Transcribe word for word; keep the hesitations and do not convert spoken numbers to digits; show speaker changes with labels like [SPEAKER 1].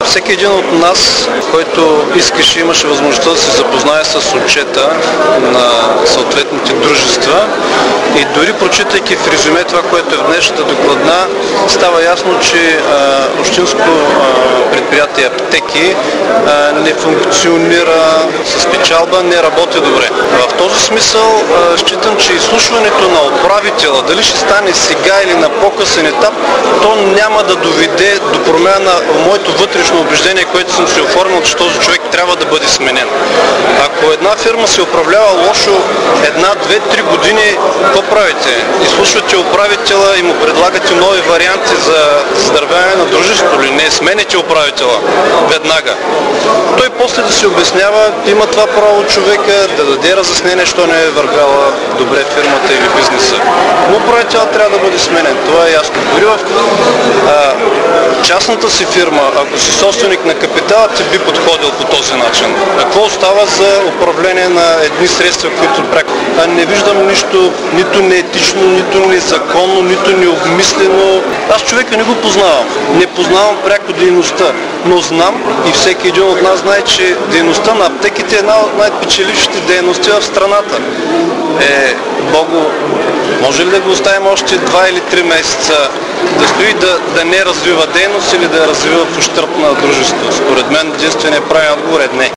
[SPEAKER 1] Всеки един от нас, който искаше, имаше възможността да се запознае с отчета на съответните дружества и дори прочитайки в резюме това, което е в днешната докладна, става ясно, че а, общинско а, предприятие Аптеки а, не функционира с печалба, не работи добре. В този смисъл а, считам, че изслушването на управителя, дали ще стане сега или на по-късен етап, то няма да доведе до промяна на моето вътрешно убеждение, което съм си оформил, че този човек трябва да бъде сменен. Ако една фирма се управлява лошо една, две, три години, какво правите? Изслушвате управителя и му предлагате нови варианти за заздравяване на дружеството или не? Сменете управителя веднага. Той после да се обяснява, има това право човека да даде разяснение, що не е вървяла добре фирмата или бизнеса. Но управителя трябва да бъде сменен, това е ясно. Дори в а, частната си фирма, ако си собственик на капитала, ти би подходил по този начин. Какво остава за управление на едни средства, които пряко? А не виждам нищо, нито неетично, нито незаконно, нито необмислено. Аз човека не го познавам. Не познавам пряко дейността, но знам и всеки един от нас знае, че дейността на аптеките е една от най-печелившите дейности в страната. Е, Богу, може ли да го оставим още два или три месеца да стои да, да не развива дейност или да развива в ущърб на дружеството? Според мен единственият правилен отговор е не.